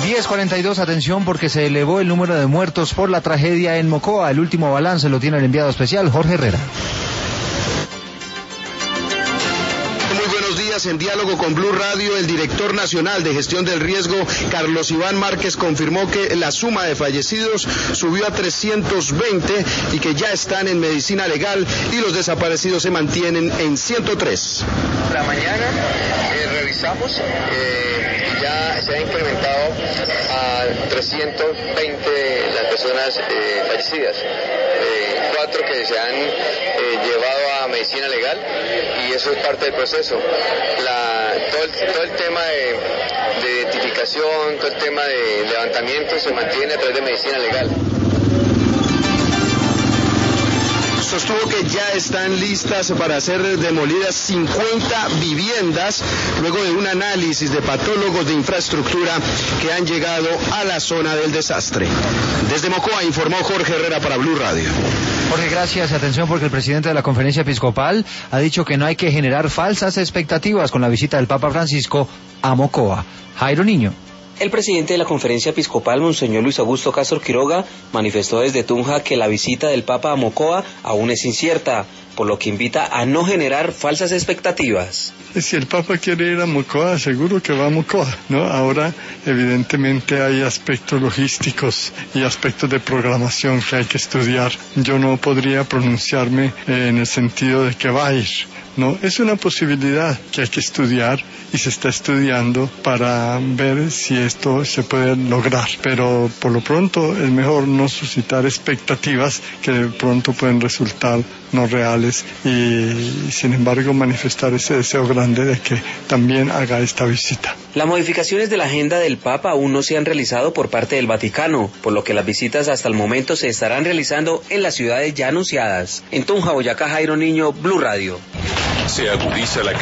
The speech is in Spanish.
10:42, atención porque se elevó el número de muertos por la tragedia en Mocoa. El último balance lo tiene el enviado especial Jorge Herrera. En diálogo con Blue Radio, el director nacional de gestión del riesgo, Carlos Iván Márquez, confirmó que la suma de fallecidos subió a 320 y que ya están en medicina legal y los desaparecidos se mantienen en 103. La mañana revisamos, ya se ha incrementado a 320 las personas fallecidas, 4 que se han llevado a medicina legal y eso es parte del proceso. Todo el tema de identificación, todo el tema de levantamiento se mantiene a través de medicina legal. Sostuvo que ya están listas para ser demolidas 50 viviendas luego de un análisis de patólogos de infraestructura que han llegado a la zona del desastre. Desde Mocoa informó Jorge Herrera para Blue Radio. Jorge, gracias. Atención porque el presidente de la Conferencia Episcopal ha dicho que no hay que generar falsas expectativas con la visita del Papa Francisco a Mocoa. Jairo Niño. El presidente de la Conferencia Episcopal, Monseñor Luis Augusto Castro Quiroga, manifestó desde Tunja que la visita del Papa a Mocoa aún es incierta, por lo que invita a no generar falsas expectativas. Si el Papa quiere ir a Mocoa, seguro que va a Mocoa, ¿no? Ahora, evidentemente, hay aspectos logísticos y aspectos de programación que hay que estudiar. Yo no podría pronunciarme en el sentido de que va a ir. No, es una posibilidad que hay que estudiar y se está estudiando para ver si esto se puede lograr. Pero por lo pronto es mejor no suscitar expectativas que de pronto pueden resultar no reales y sin embargo manifestar ese deseo grande de que también haga esta visita. Las modificaciones de la agenda del Papa aún no se han realizado por parte del Vaticano, por lo que las visitas hasta el momento se estarán realizando en las ciudades ya anunciadas. En Tunja, Boyacá, Jairo Niño, Blue Radio. Se agudiza la